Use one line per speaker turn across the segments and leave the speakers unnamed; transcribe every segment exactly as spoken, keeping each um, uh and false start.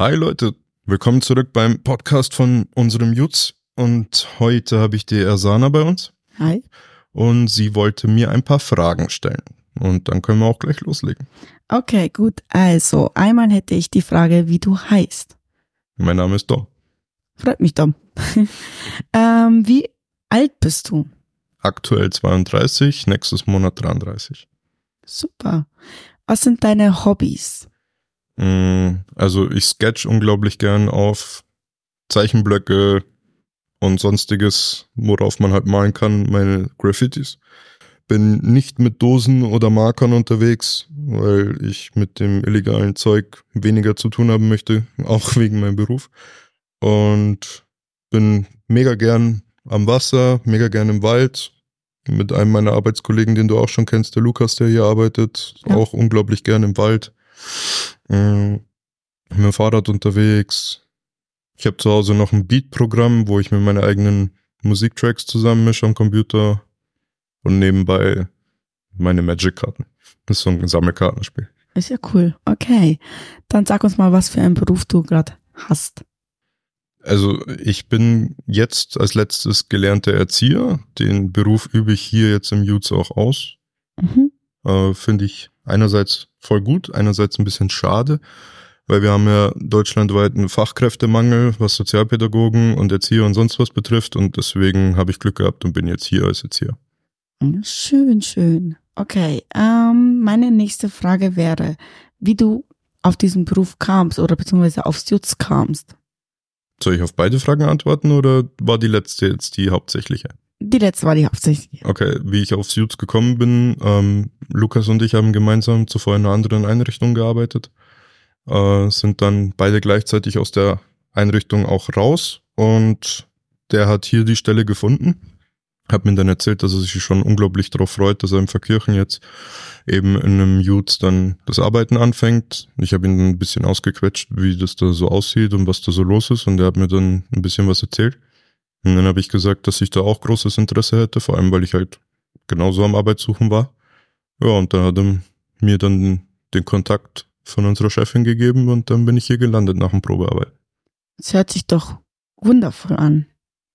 Hi Leute, willkommen zurück beim Podcast von unserem Jutz und heute habe ich die Ersana bei uns.
Hi.
Und sie wollte mir ein paar Fragen stellen und dann können wir auch gleich loslegen.
Okay, gut. Also, einmal hätte ich die Frage, wie du heißt.
Mein Name ist Dom.
Freut mich, Dom. ähm, wie alt bist du?
Aktuell zweiunddreißig, nächstes Monat dreiunddreißig.
Super. Was sind deine Hobbys?
Also ich sketch unglaublich gern auf Zeichenblöcke und sonstiges, worauf man halt malen kann, meine Graffitis. Bin nicht mit Dosen oder Markern unterwegs, weil ich mit dem illegalen Zeug weniger zu tun haben möchte, auch wegen meinem Beruf. Und bin mega gern am Wasser, mega gern im Wald. Mit einem meiner Arbeitskollegen, den du auch schon kennst, der Lukas, der hier arbeitet, ja. Auch unglaublich gern im Wald. Äh, mit dem Fahrrad unterwegs. Ich habe zu Hause noch ein Beat-Programm, wo ich mir meine eigenen Musiktracks zusammenmische am Computer und nebenbei meine Magic-Karten. Das ist so ein Sammelkartenspiel.
Ist ja cool. Okay, dann sag uns mal, was für einen Beruf du gerade hast.
Also ich bin jetzt als letztes gelernter Erzieher. Den Beruf übe ich hier jetzt im Jutz auch aus. Mhm. Äh, finde ich einerseits voll gut, einerseits ein bisschen schade, weil wir haben ja deutschlandweit einen Fachkräftemangel, was Sozialpädagogen und Erzieher und sonst was betrifft und deswegen habe ich Glück gehabt und bin jetzt hier als Erzieher.
Schön, schön. Okay, ähm, meine nächste Frage wäre, wie du auf diesen Beruf kamst oder beziehungsweise aufs Jutz kamst.
Soll ich auf beide Fragen antworten oder war die letzte jetzt die hauptsächliche?
Die letzte war die hauptsächliche.
Okay, wie ich aufs Jutz gekommen bin, ähm, Lukas und ich haben gemeinsam zuvor in einer anderen Einrichtung gearbeitet, äh, sind dann beide gleichzeitig aus der Einrichtung auch raus und der hat hier die Stelle gefunden. Hat mir dann erzählt, dass er sich schon unglaublich darauf freut, dass er im Verkirchen jetzt eben in einem Jutz dann das Arbeiten anfängt. Ich habe ihn ein bisschen ausgequetscht, wie das da so aussieht und was da so los ist und er hat mir dann ein bisschen was erzählt. Und dann habe ich gesagt, dass ich da auch großes Interesse hätte, vor allem weil ich halt genauso am Arbeitssuchen war. Ja, und dann hat er mir dann den Kontakt von unserer Chefin gegeben und dann bin ich hier gelandet nach dem Probearbeit.
Das hört sich doch wundervoll an.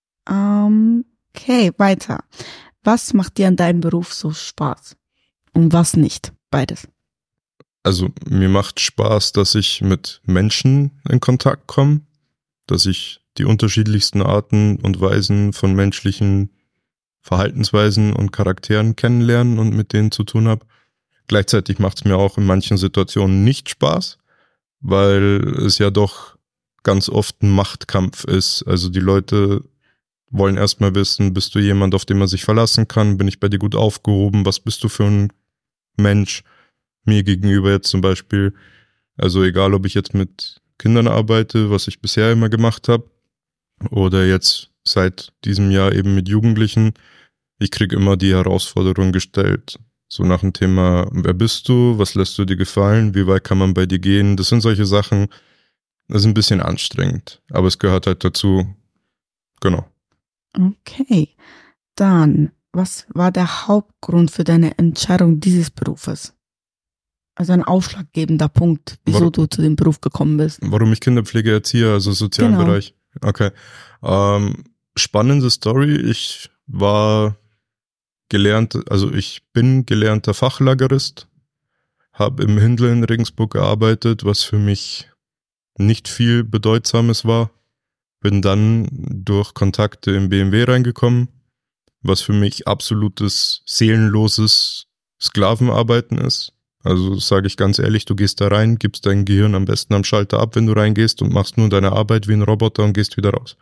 Ähm... Okay, weiter. Was macht dir an deinem Beruf so Spaß? Und was nicht? Beides.
Also mir macht Spaß, dass ich mit Menschen in Kontakt komme, dass ich die unterschiedlichsten Arten und Weisen von menschlichen Verhaltensweisen und Charakteren kennenlernen und mit denen zu tun habe. Gleichzeitig macht es mir auch in manchen Situationen nicht Spaß, weil es ja doch ganz oft ein Machtkampf ist. Also die Leute wollen erstmal wissen, bist du jemand, auf den man sich verlassen kann? Bin ich bei dir gut aufgehoben? Was bist du für ein Mensch? Mir gegenüber jetzt zum Beispiel. Also egal, ob ich jetzt mit Kindern arbeite, was ich bisher immer gemacht habe, oder jetzt seit diesem Jahr eben mit Jugendlichen. Ich kriege immer die Herausforderung gestellt. So nach dem Thema, wer bist du? Was lässt du dir gefallen? Wie weit kann man bei dir gehen? Das sind solche Sachen, das ist ein bisschen anstrengend. Aber es gehört halt dazu. Genau.
Okay, dann, was war der Hauptgrund für deine Entscheidung dieses Berufes? Also ein ausschlaggebender Punkt, wieso warum, du zu dem Beruf gekommen bist.
Warum ich Kinderpflege erziehe, also sozialen genau. Bereich. Okay, ähm, spannende Story. Ich war gelernt, also ich bin gelernter Fachlagerist, habe im Hindle in Regensburg gearbeitet, was für mich nicht viel Bedeutsames war. Bin dann durch Kontakte im B M W reingekommen, was für mich absolutes seelenloses Sklavenarbeiten ist. Also sage ich ganz ehrlich, du gehst da rein, gibst dein Gehirn am besten am Schalter ab, wenn du reingehst und machst nur deine Arbeit wie ein Roboter und gehst wieder raus.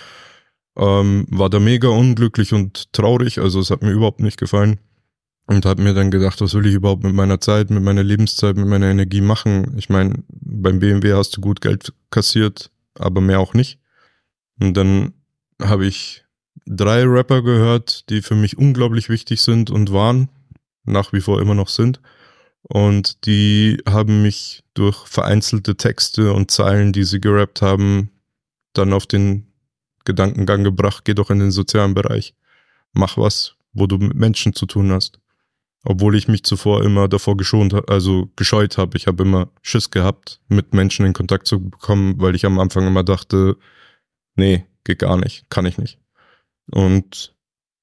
Ähm, war da mega unglücklich und traurig, also es hat mir überhaupt nicht gefallen. Und habe mir dann gedacht, was will ich überhaupt mit meiner Zeit, mit meiner Lebenszeit, mit meiner Energie machen? Ich meine, beim B M W hast du gut Geld kassiert, aber mehr auch nicht. Und dann habe ich drei Rapper gehört, die für mich unglaublich wichtig sind und waren, nach wie vor immer noch sind. Und die haben mich durch vereinzelte Texte und Zeilen, die sie gerappt haben, dann auf den Gedankengang gebracht, geh doch in den sozialen Bereich. Mach was, wo du mit Menschen zu tun hast. Obwohl ich mich zuvor immer davor geschont, also gescheut habe. Ich habe immer Schiss gehabt, mit Menschen in Kontakt zu bekommen, weil ich am Anfang immer dachte, nee, geht gar nicht, kann ich nicht. Und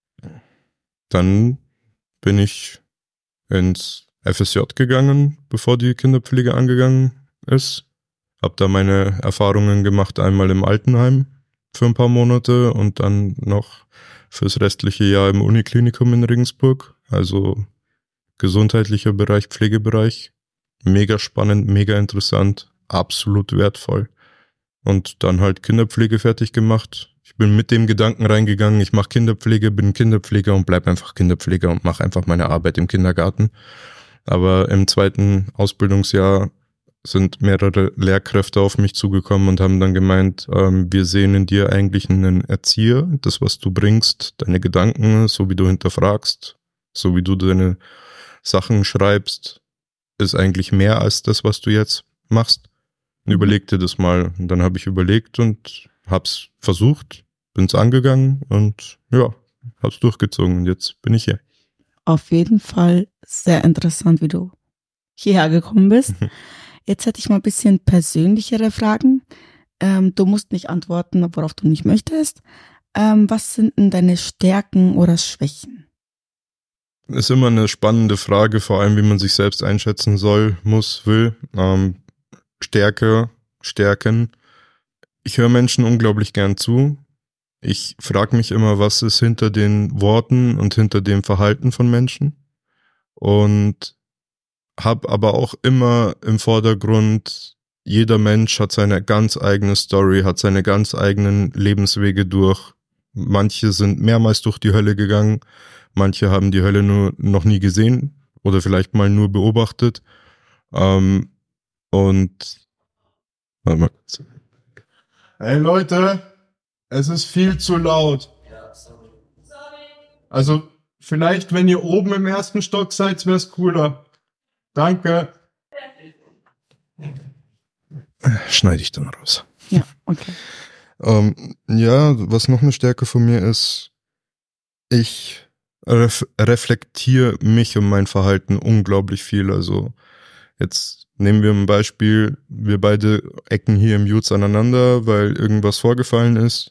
dann bin ich ins F S J gegangen, bevor die Kinderpflege angegangen ist. Hab da meine Erfahrungen gemacht, einmal im Altenheim für ein paar Monate und dann noch fürs restliche Jahr im Uniklinikum in Regensburg. Also gesundheitlicher Bereich, Pflegebereich. Mega spannend, mega interessant, absolut wertvoll. Und dann halt Kinderpflege fertig gemacht. Ich bin mit dem Gedanken reingegangen, ich mache Kinderpflege, bin Kinderpfleger und bleib einfach Kinderpfleger und mache einfach meine Arbeit im Kindergarten. Aber im zweiten Ausbildungsjahr sind mehrere Lehrkräfte auf mich zugekommen und haben dann gemeint, ähm, wir sehen in dir eigentlich einen Erzieher, das, was du bringst, deine Gedanken, so wie du hinterfragst, so wie du deine Sachen schreibst, ist eigentlich mehr als das, was du jetzt machst. Überleg dir das mal. Und dann habe ich überlegt und hab's versucht, bin's angegangen und ja, hab's durchgezogen und jetzt bin ich hier.
Auf jeden Fall sehr interessant, wie du hierher gekommen bist. Jetzt hätte ich mal ein bisschen persönlichere Fragen. Ähm, du musst nicht antworten, worauf du nicht möchtest. Ähm, was sind denn deine Stärken oder Schwächen?
Ist immer eine spannende Frage, vor allem wie man sich selbst einschätzen soll, muss, will. Ähm, Stärke, Stärken. Ich höre Menschen unglaublich gern zu. Ich frage mich immer, was ist hinter den Worten und hinter dem Verhalten von Menschen. Und habe aber auch immer im Vordergrund, jeder Mensch hat seine ganz eigene Story, hat seine ganz eigenen Lebenswege durch. Manche sind mehrmals durch die Hölle gegangen, manche haben die Hölle nur noch nie gesehen oder vielleicht mal nur beobachtet. Ähm, und warte mal. Hey Leute, es ist viel zu laut. Also vielleicht, wenn ihr oben im ersten Stock seid, wäre es cooler. Danke. Schneide ich dann raus.
Ja, okay.
Ähm, ja, was noch eine Stärke von mir ist, ich ref- reflektiere mich und mein Verhalten unglaublich viel. Also jetzt nehmen wir ein Beispiel, wir beide ecken hier im Jutz aneinander, weil irgendwas vorgefallen ist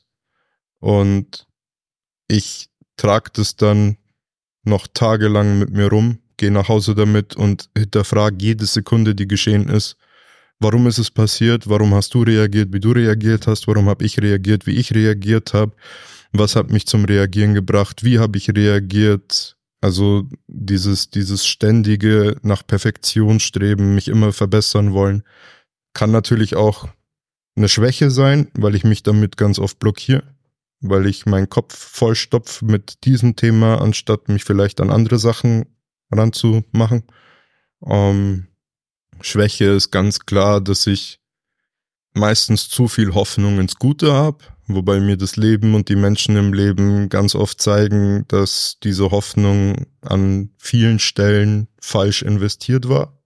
und ich trage das dann noch tagelang mit mir rum, gehe nach Hause damit und hinterfrage jede Sekunde, die geschehen ist. Warum ist es passiert? Warum hast du reagiert, wie du reagiert hast? Warum habe ich reagiert, wie ich reagiert habe? Was hat mich zum Reagieren gebracht? Wie habe ich reagiert? Also dieses, dieses ständige nach Perfektion streben, mich immer verbessern wollen, kann natürlich auch eine Schwäche sein, weil ich mich damit ganz oft blockiere, weil ich meinen Kopf vollstopfe mit diesem Thema, anstatt mich vielleicht an andere Sachen ranzumachen. Ähm, Schwäche ist ganz klar, dass ich meistens zu viel Hoffnung ins Gute habe, wobei mir das Leben und die Menschen im Leben ganz oft zeigen, dass diese Hoffnung an vielen Stellen falsch investiert war.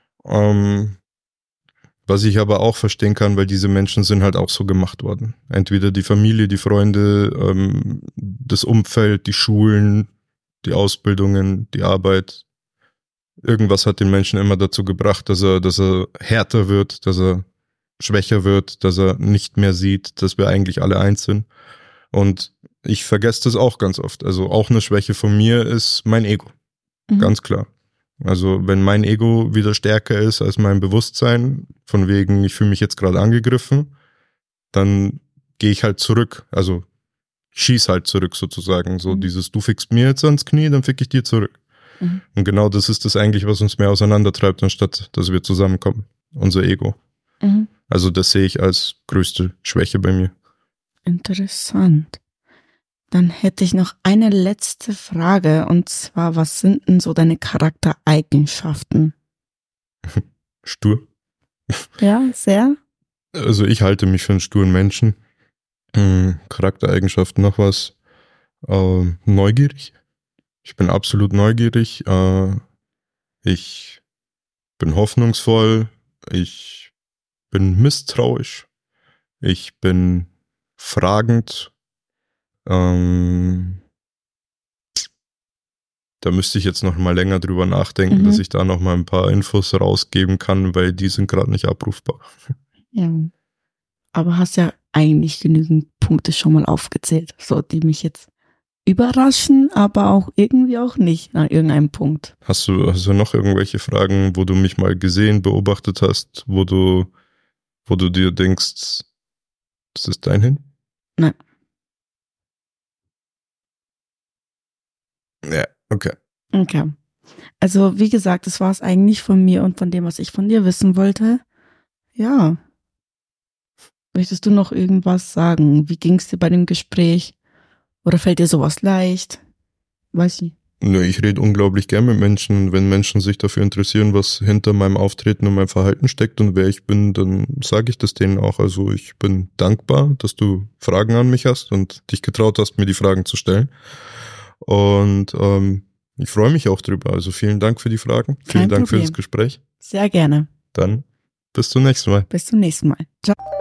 Ähm, was ich aber auch verstehen kann, weil diese Menschen sind halt auch so gemacht worden. Entweder die Familie, die Freunde, ähm, das Umfeld, die Schulen, die Ausbildungen, die Arbeit. Irgendwas hat den Menschen immer dazu gebracht, dass er, dass er härter wird, dass er schwächer wird, dass er nicht mehr sieht, dass wir eigentlich alle eins sind. Und ich vergesse das auch ganz oft. Also auch eine Schwäche von mir ist mein Ego. Mhm. Ganz klar. Also wenn mein Ego wieder stärker ist als mein Bewusstsein, von wegen, ich fühle mich jetzt gerade angegriffen, dann gehe ich halt zurück. Also schieß halt zurück sozusagen. So mhm. dieses, du fickst mir jetzt ans Knie, dann fick ich dir zurück. Mhm. Und genau das ist das eigentlich, was uns mehr auseinandertreibt, anstatt dass wir zusammenkommen. Unser Ego. Mhm. Also das sehe ich als größte Schwäche bei mir.
Interessant. Dann hätte ich noch eine letzte Frage, und zwar, was sind denn so deine Charaktereigenschaften?
Stur.
Ja, sehr.
Also ich halte mich für einen sturen Menschen. Hm, Charaktereigenschaften, noch was. Äh, neugierig. Ich bin absolut neugierig. Äh, ich bin hoffnungsvoll. Ich bin misstrauisch. Ich bin fragend. Ähm, Da müsste ich jetzt noch mal länger drüber nachdenken, mhm. dass ich da noch mal ein paar Infos rausgeben kann, weil die sind gerade nicht abrufbar.
Ja, aber hast ja eigentlich genügend Punkte schon mal aufgezählt, so die mich jetzt überraschen, aber auch irgendwie auch nicht an irgendeinem Punkt.
Hast du, hast du noch irgendwelche Fragen, wo du mich mal gesehen, beobachtet hast, wo du, wo du dir denkst, das ist dein Hin?
Nein.
Ja, okay.
Okay. Also wie gesagt, das war es eigentlich von mir und von dem, was ich von dir wissen wollte. Ja. Möchtest du noch irgendwas sagen? Wie ging es dir bei dem Gespräch? Oder fällt dir sowas leicht? Weiß ich.
Nö, ich rede unglaublich gern mit Menschen. Wenn Menschen sich dafür interessieren, was hinter meinem Auftreten und meinem Verhalten steckt und wer ich bin, dann sage ich das denen auch. Also ich bin dankbar, dass du Fragen an mich hast und dich getraut hast, mir die Fragen zu stellen. Und ähm, ich freue mich auch drüber. Also vielen Dank für die Fragen. Vielen
Kein
Dank
Problem.
für das Gespräch.
Sehr gerne.
Dann bis zum nächsten Mal.
Bis zum nächsten Mal. Ciao.